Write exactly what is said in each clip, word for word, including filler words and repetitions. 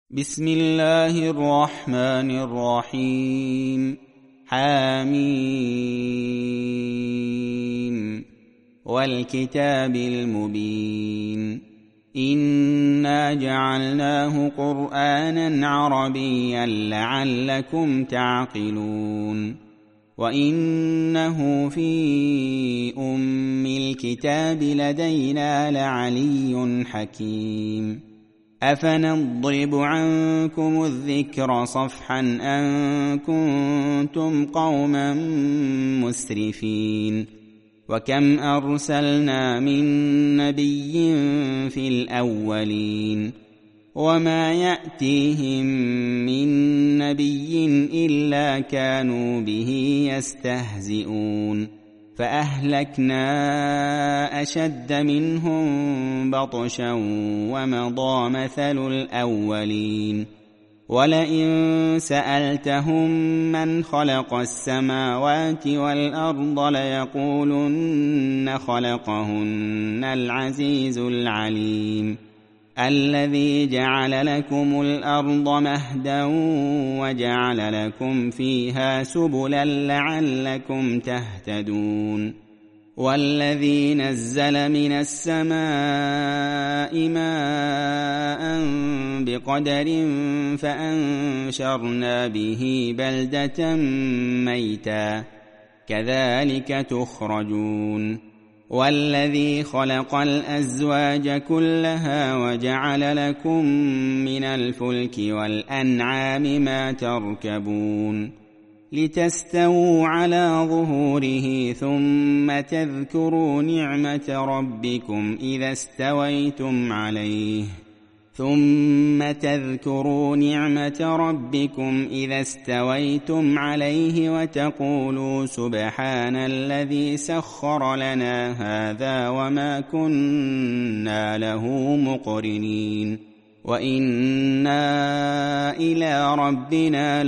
بسم الله الرحمن الرحيم. حميم والكتاب المبين. إنا جعلناه قرآنا عربيا لعلكم تعقلون. وإنه في أم الكتاب لدينا لعلي حكيم. أفنضرب عنكم الذكر صفحا أن كنتم قوما مسرفين. وكم أرسلنا من نبي في الأولين وما يأتيهم من نبي إلا كانوا به يستهزئون. فأهلكنا أشد منهم بطشا ومضى مثل الأولين. ولئن سألتهم من خلق السماوات والأرض ليقولن خلقهن العزيز العليم. الذي جعل لكم الأرض مهدا وجعل لكم فيها سبلا لعلكم تهتدون. والذي نزل من السماء ماء بقدر فأنشرنا به بلدة ميتا كذلك تخرجون. والذي خلق الأزواج كلها وجعل لكم من الفلك والأنعام ما تركبون لتستووا على ظهوره ثم تذكروا نعمة ربكم إذا استويتم عليه ثم تذكروا نعمة ربكم إذا استويتم عليه وتقولوا سبحان الذي سخر لنا هذا وما كنا له مقرنين وإنا إلى ربنا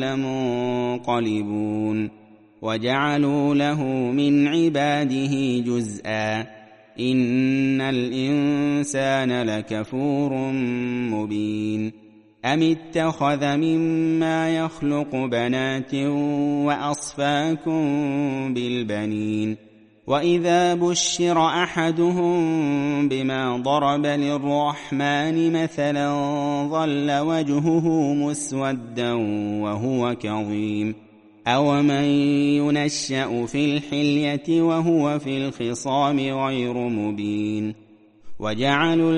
لمنقلبون. وجعلوا له من عباده جزءا إن الإنسان لكفور مبين. أم اتخذ مما يخلق بنات وأصفاكم بالبنين. وإذا بشر أحدهم بما ضرب للرحمن مثلا ظل وجهه مسودا وهو كظيم. أومن ينشأ في الحلية وهو في الخصام غير مبين. وجعلوا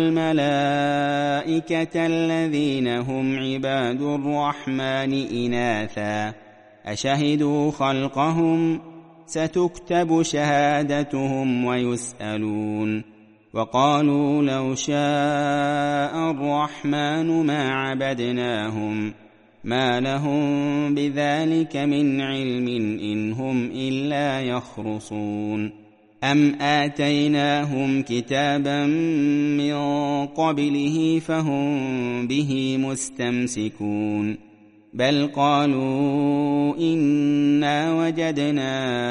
الملائكة الذين هم عباد الرحمن إناثا أشهدوا خلقهم ستكتب شهادتهم ويسألون. وقالوا لو شاء الرحمن ما عبدناهم ما لهم بذلك من علم إن هم إلا يخرصون. أم آتيناهم كتابا من قبله فهم به مستمسكون. بل قالوا إنا وجدنا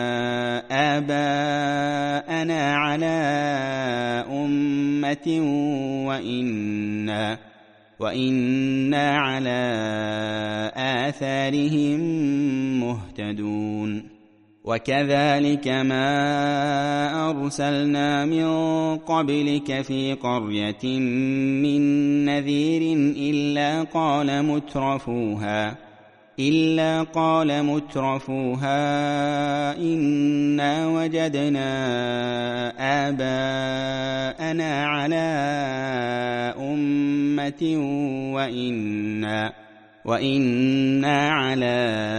آباءنا على أمة وإنا وإنا على آثارهم مهتدون. وكذلك ما أرسلنا من قبلك في قرية من نذير إلا قال مترفوها إلا قال مترفوها إنا وجدنا آباءنا على أمة وإنا وإنا على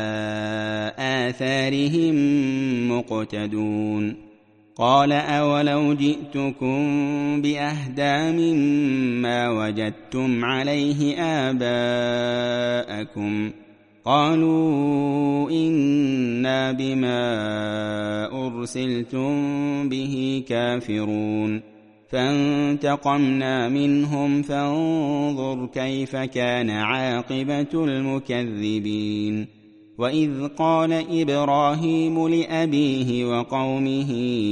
آثارهم مقتدون. قال أولو جئتكم بأهدى مما وجدتم عليه آباءكم قالوا إنا بما أرسلتم به كافرون. فانتقمنا منهم فانظر كيف كان عاقبة المكذبين. وإذ قال إبراهيم لأبيه وقومه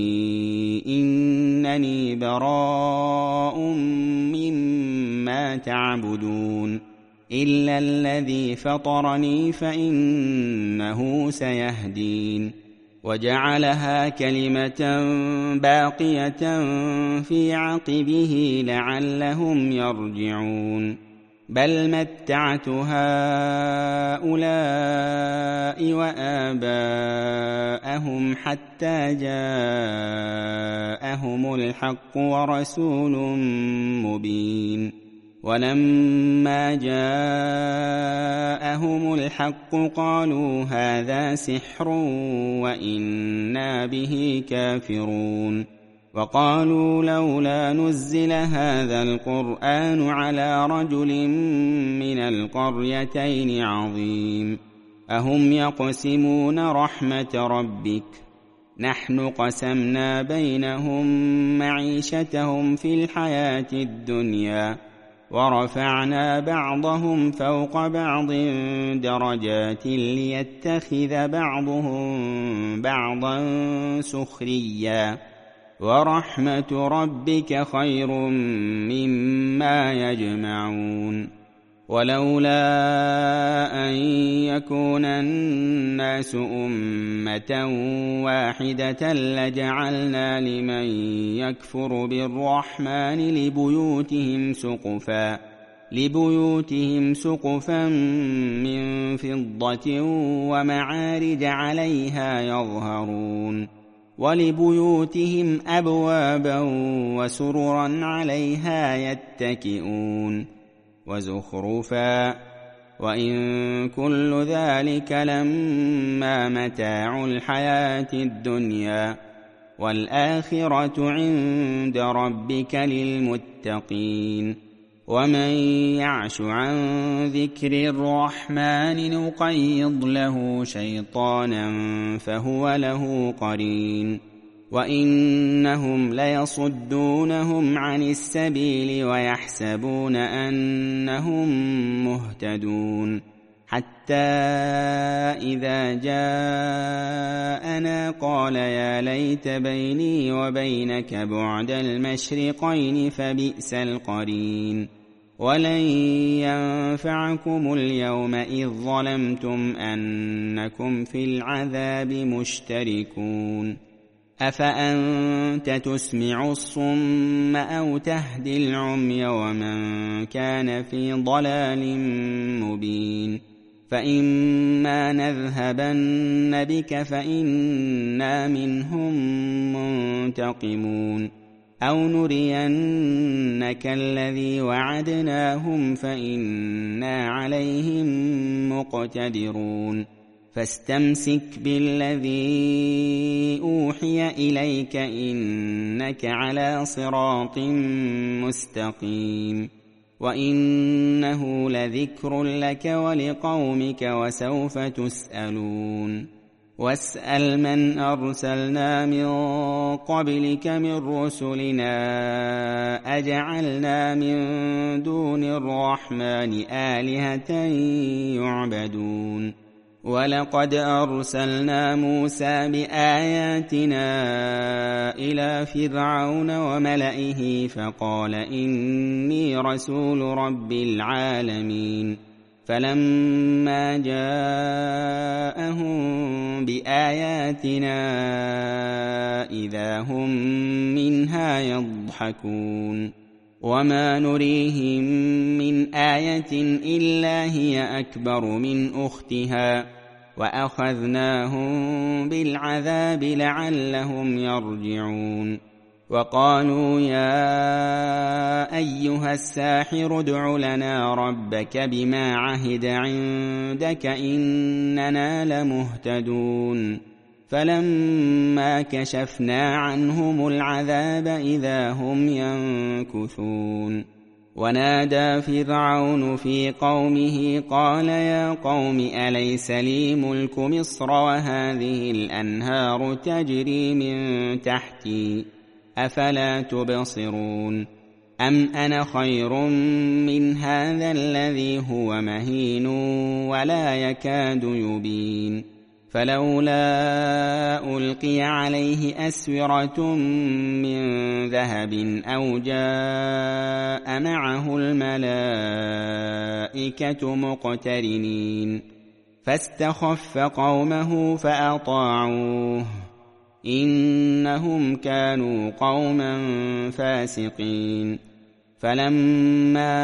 إنني براء مما تعبدون إلا الذي فطرني فإنه سيهدين وجعلها كلمة باقية في عقبه لعلهم يرجعون بل متعت هؤلاء وآباءهم حتى جاءهم الحق ورسول مبين ولما جاءهم الحق قالوا هذا سحر وإنا به كافرون وقالوا لولا نزل هذا القرآن على رجل من القريتين عظيم أهم يقسمون رحمة ربك نحن قسمنا بينهم معيشتهم في الحياة الدنيا ورفعنا بعضهم فوق بعض درجات ليتخذ بعضهم بعضا سخريا ورحمة ربك خير مما يجمعون ولولا أن يكون الناس أمة واحدة لجعلنا لمن يكفر بالرحمن لبيوتهم سقفا لبيوتهم سقفا من فضة ومعارج عليها يظهرون ولبيوتهم أبوابا وسررا عليها يتكئون وزخرفا وإن كل ذلك لما متاع الحياة الدنيا والآخرة عند ربك للمتقين ومن يعش عن ذكر الرحمن نقيض له شيطانا فهو له قرين وإنهم ليصدونهم عن السبيل ويحسبون أنهم مهتدون حتى إذا جاءنا قال يا ليت بيني وبينك بعد المشرقين فبئس القرين ولن ينفعكم اليوم إذ ظلمتم أنكم في العذاب مشتركون أفأنت تسمع الصم أو تهدي العمي ومن كان في ضلال مبين فإما نذهبن بك فإنا منهم منتقمون أو نرينك الذي وعدناهم فإنا عليهم مقتدرون فاستمسك بالذي أوحي إليك إنك على صراط مستقيم وإنه لذكر لك ولقومك وسوف تسألون واسأل من أرسلنا من قبلك من رسلنا أجعلنا من دون الرحمن آلهة يعبدون ولقد أرسلنا موسى بآياتنا إلى فرعون وملئه فقال إني رسول رب العالمين فلما جاءهم بآياتنا إذا هم منها يضحكون وما نريهم من آية إلا هي أكبر من أختها وأخذناهم بالعذاب لعلهم يرجعون وقالوا يا أيها الساحر ادع لنا ربك بما عهد عندك إننا لمهتدون فلما كشفنا عنهم العذاب إذا هم ينكثون ونادى فرعون في قومه قال يا قوم أليس لي ملك مصر وهذه الأنهار تجري من تحتي أفلا تبصرون أم أنا خير من هذا الذي هو مهين ولا يكاد يبين فلولا ألقي عليه أسورة من ذهب أو جاء معه الملائكة مقترنين فاستخف قومه فأطاعوه إنهم كانوا قوما فاسقين فلما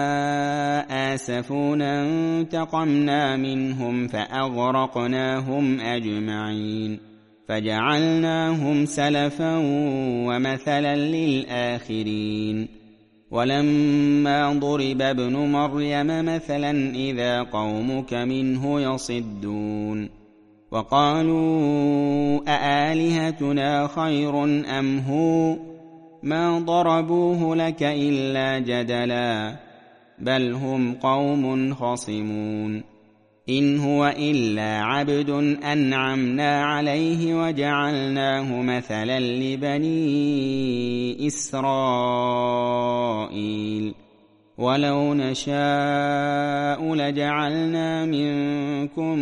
آسفونا انتقمنا منهم فأغرقناهم أجمعين فجعلناهم سلفا ومثلا للآخرين ولما ضرب ابن مريم مثلا إذا قومك منه يصدون وقالوا أآلهتنا خير أم هو ما ضربوه لك إلا جدلا بل هم قوم خصمون إن هو إلا عبد أنعمنا عليه وجعلناه مثلا لبني إسرائيل ولو نشاء لجعلنا منكم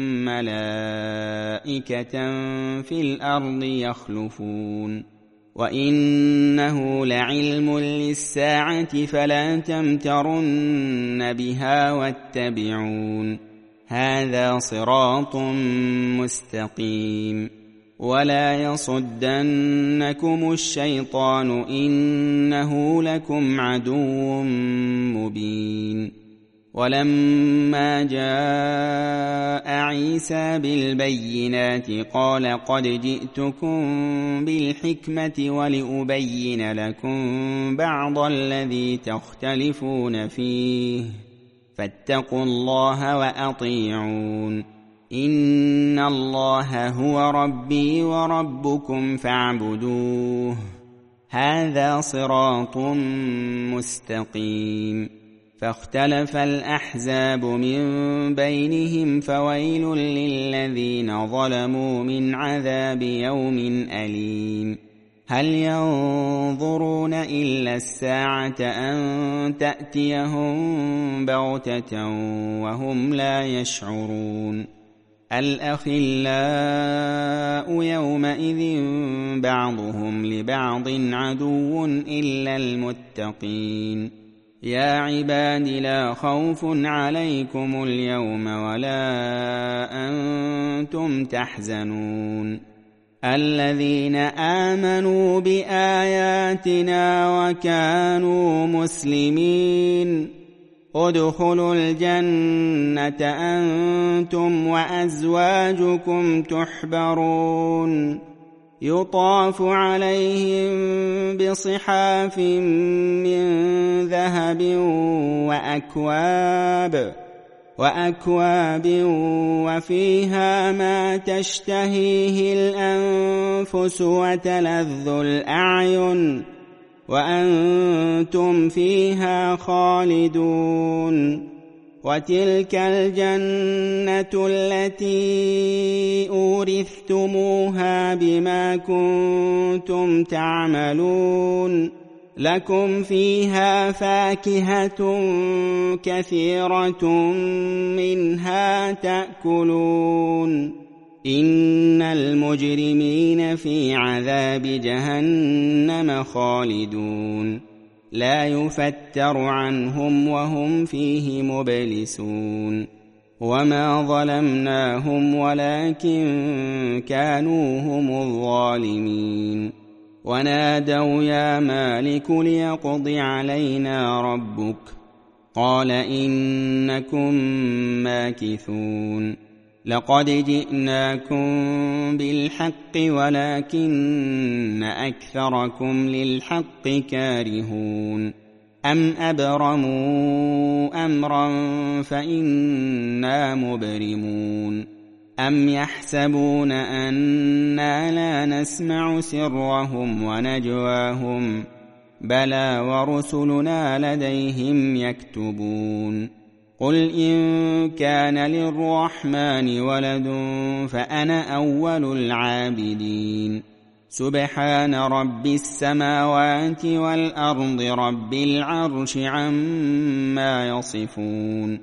ملائكة في الأرض يخلفون وإنه لعلم للساعة فلا تمترن بها واتبعون هذا صراط مستقيم ولا يصدنكم الشيطان إنه لكم عدو مبين ولما جاء عيسى بالبينات قال قد جئتكم بالحكمة ولأبين لكم بعض الذي تختلفون فيه فاتقوا الله وأطيعون إن الله هو ربي وربكم فاعبدوه هذا صراط مستقيم فاختلف الأحزاب من بينهم فويل للذين ظلموا من عذاب يوم أليم هل ينظرون إلا الساعة أن تأتيهم بغتة وهم لا يشعرون الأخلاء يومئذ بعضهم لبعض عدو إلا المتقين يا عباد لا خوف عليكم اليوم ولا أنتم تحزنون الذين آمنوا بآياتنا وكانوا مسلمين ادخلوا الجنة أنتم وأزواجكم تحبرون يطاف عليهم بصحاف من ذهب وأكواب وأكواب وفيها ما تشتهيه الأنفس وتلذ الأعين وأنتم فيها خالدون وتلك الجنة التي أورثتموها بما كنتم تعملون لكم فيها فاكهة كثيرة منها تأكلون إن المجرمين في عذاب جهنم خالدون لا يفتر عنهم وهم فيه مبلسون وما ظلمناهم ولكن كانوا هم الظالمين ونادوا يا مالك ليقض علينا ربك قال إنكم ماكثون لقد جئناكم بالحق ولكن أكثركم للحق كارهون أم أبرموا أمرا فإنا مبرمون أم يحسبون أنا لا نسمع سرهم ونجواهم بلى ورسلنا لديهم يكتبون قل إن كان للرحمن ولد فأنا أول العابدين سبحان رب السماوات والأرض رب العرش عما يصفون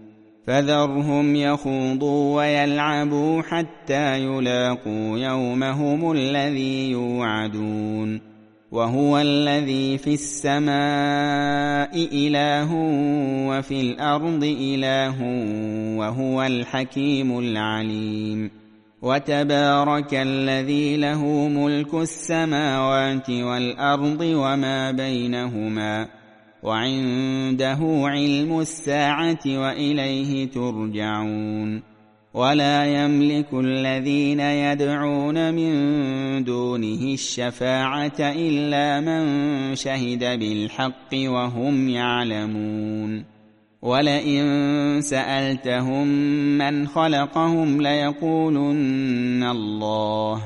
فذرهم يخوضوا ويلعبوا حتى يلاقوا يومهم الذي يوعدون وهو الذي في السماء إله وفي الأرض إله وهو الحكيم العليم وتبارك الذي له ملك السماوات والأرض وما بينهما وعنده علم الساعة وإليه ترجعون ولا يملك الذين يدعون من دونه الشفاعة إلا من شهد بالحق وهم يعلمون ولئن سألتهم من خلقهم ليقولن الله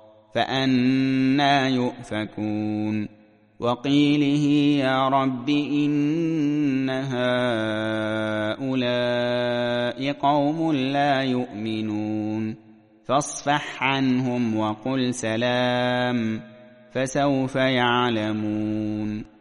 فأنى يؤفكون وقيله يا رب إن هؤلاء قوم لا يؤمنون فاصفح عنهم وقل سلام فسوف يعلمون.